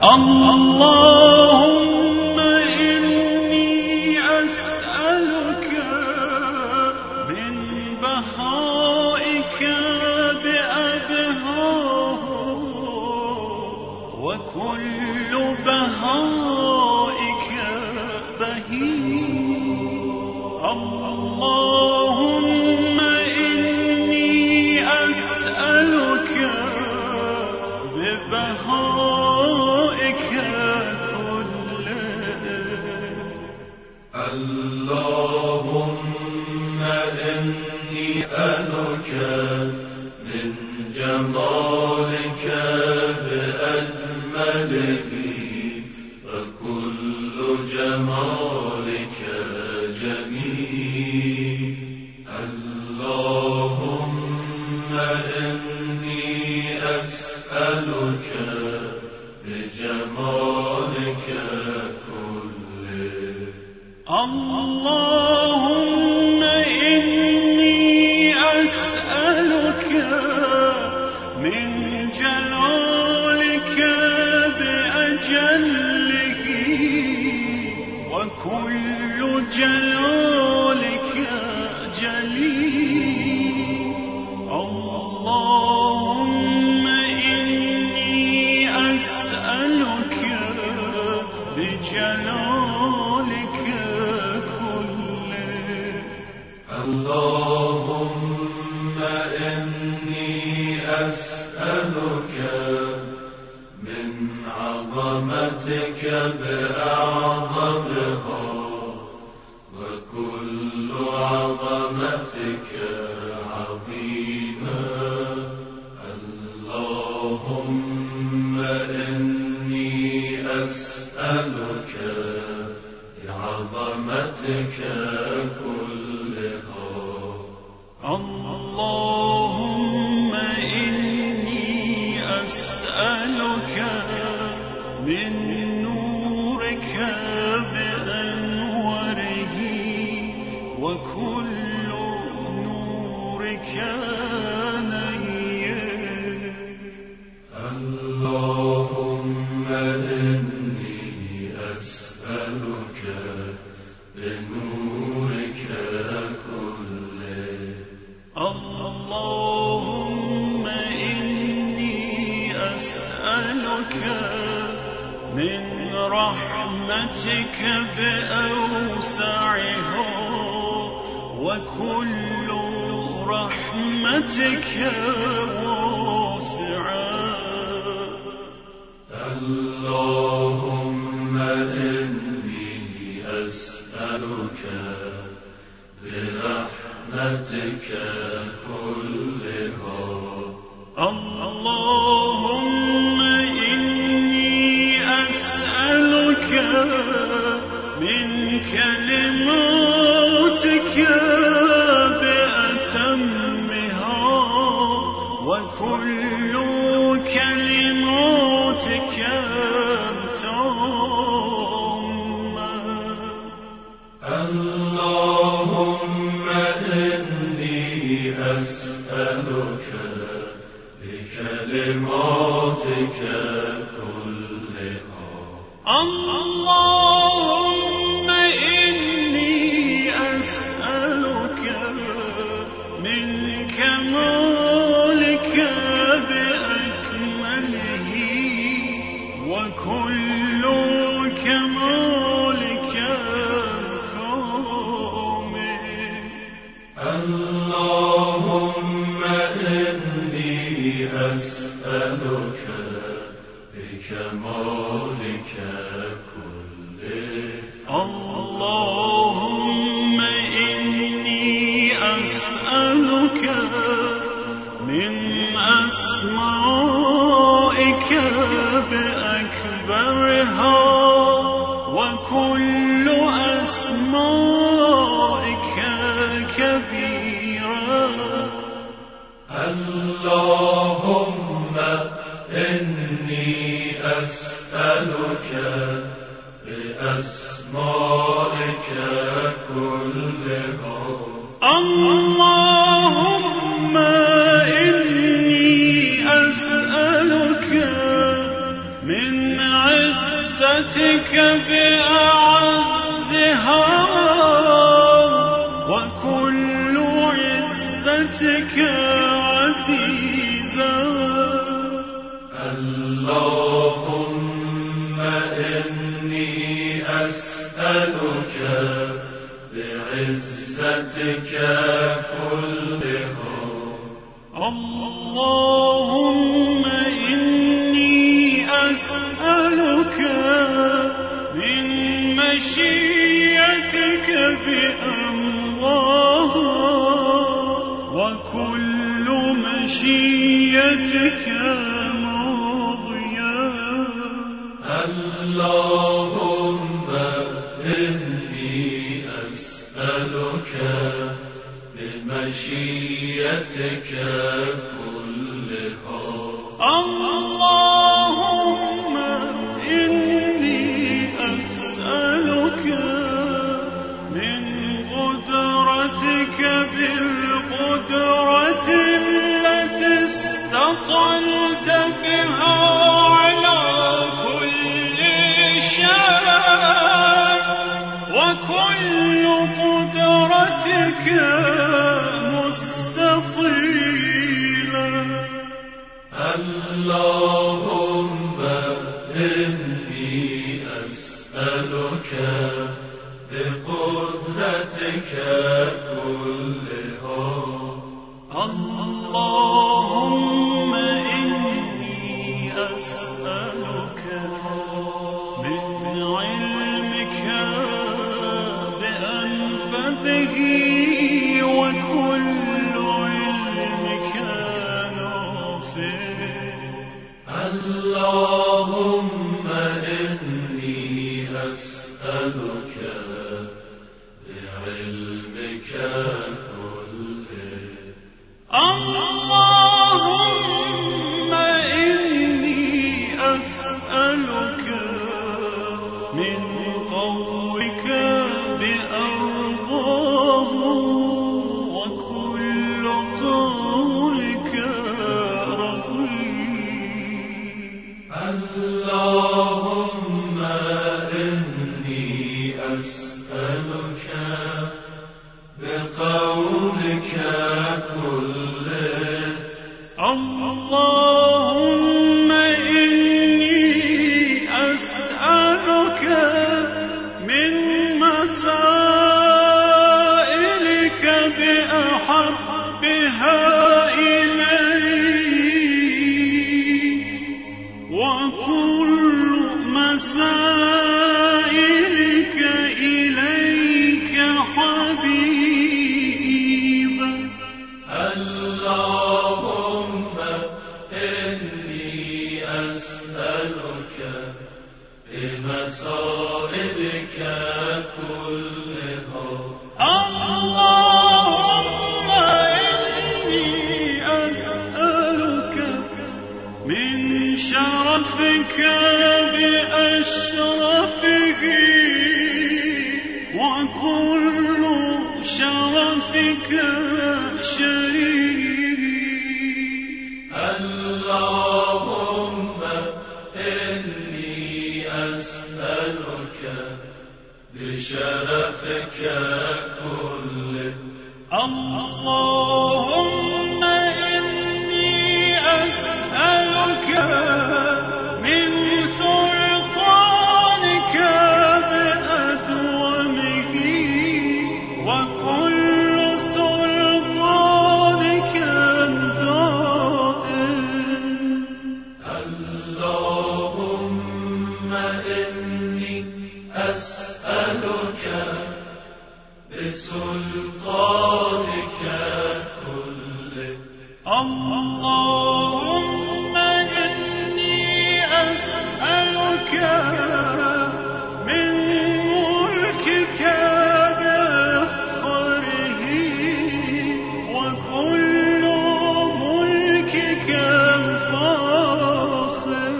اللهم إني أسألك من بهائك بأبهاه وكل بهائك بهي. اللهم إني أسألك ببهائك اللهم إني أسألك من جمالك بأجمله فكل جمالك جميل. اللهم إني أسألك بجمالك كله. اللهم إني أسألك من جلالك بأجله وكل جلالك جليل. اللهم إني أسألك بجلالك كله. اللهم إني أسألك من عظمتك بأعظمها وكل عظمتك عظيمة. اللهم إني أسألك بعظمتك كلها. اللهم إني أسألك من نورك بأنوره وكل نورك نير. اللهم إني أسألك بنورك كله. اللهم إني أسألك من رحمتك بأوسعها وكل رحمتك واسعة. اللهم إني أسألك برحمتك كلها. اللهم إني أسألك من كلماتك بأتمها وكل كلماتك تامة. اللهم إني أسألك بكلماتك كلها. اللهم إني أسألك من كمالك بأكمله وكل كمالك كامل. اللهم إني أسألك بكمالك كله. اللهم إني أسألك من أسمائك بأكبرها وكل أسمائك كبيرة. اللهم إني أسألك بأسمائك كلها. اللهم إني أسألك من عزتك بأعزها وكل عزتك عزيزا. اللهم إني أسألك بعزتك كلها. اللهم إني أسألك من مشيئتك بأمرها وكل مشيئتك ماضية. اللهم إني أسألك بمشيئتك كلها. اللهم إني أسألك من قدرتك بالقدرة التي استطلت بها على كل شيء وكل قدرتك مستطيلة. اللهم إني أسألك بقدرتك كلها. اللهم إني أسألك من علمك بأنفذه وكل علمك نافع. اللهم إني أسألك بعلمك كله. اللهم إني أسألك من قولك بأرضاه وكل قولك رضيت. اللهم إني أسألك بقولك كله. اللهم إني أسألك من مسائلك بأحبها إليك وكل مسائلك إليك حبيبا. اللهم إني أسألك بمصائبك كلها. اللهم إني أسألك من شرفك بأشرفه وكل شرفك شريف. اللهم إني أسألك بشرفك كله. اللهم إني أسألك من سلطانك بأدومه وكل سلطانك دائم. اللهم إني أسألك بسلطانك كله. اللهم إني أسألك من ملكك بأفخره وكل ملكك فاخر.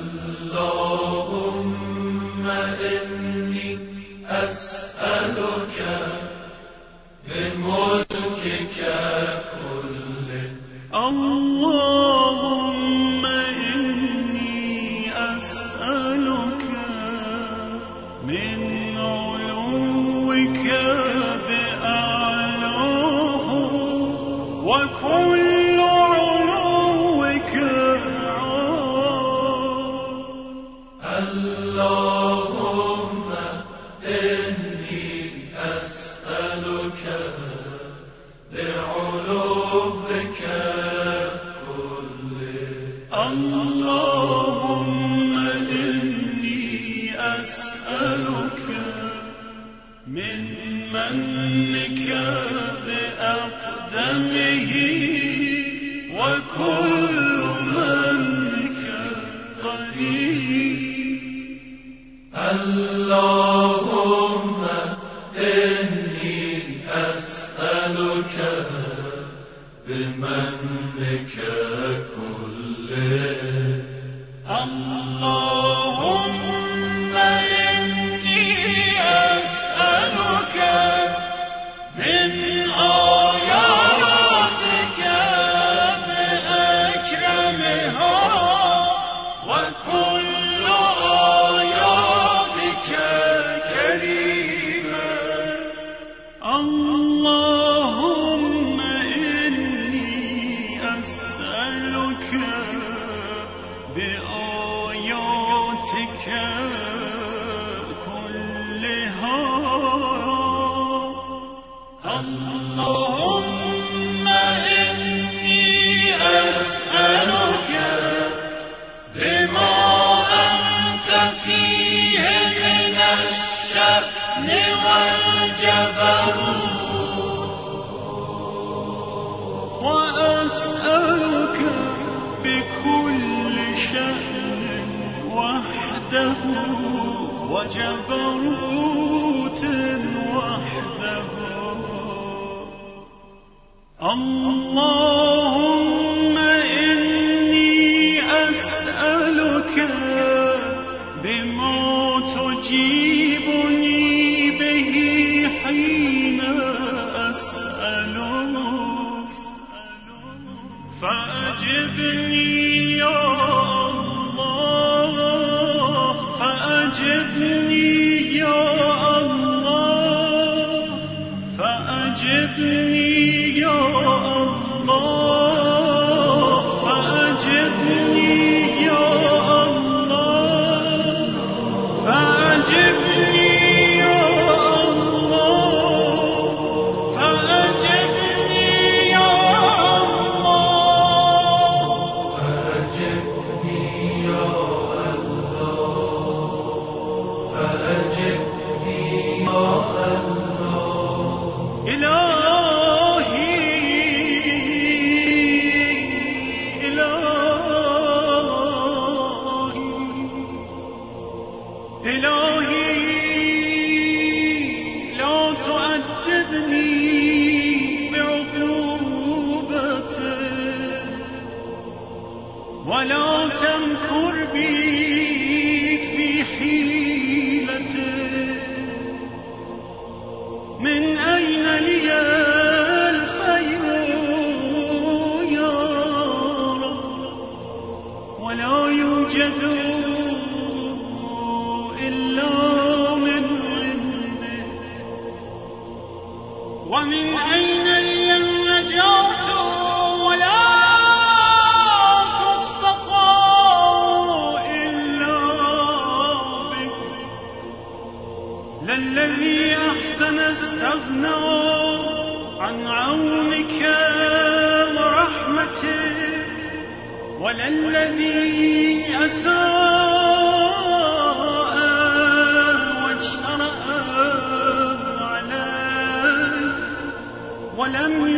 اللهم إني أسألك اللهم إني أسألك بمنك كله اللهم إني أسألك من آياتك بأكرمها وكل آياتك كريمة اللهم إني أسألك بآياتك كلها اللهم إني أسألك بما أنت فيه من الشأن والجبروت وأسألك بكل شأن وحده وجبروت وحده اللهم إني أسألك بما تجيبني به حين أسألك فأجبني يا الله فأجبني يا الله فأجبني يا الله فأجبني يا الله فأجبني يا الله فأجبني يا الله فأجبني يا الله فأجبني يا الله إلهي لا تؤدبني بعقوبتك ولا تمكر بي في حيلتك من أين لي الخير يا رب ولا يوجد إلا من عندك ومن أين لي النجاة ولا تستطاع إلا بك للذي أحسن استغنى عن عونك ورحمتك وللذي أساء واجترأ عليك ولم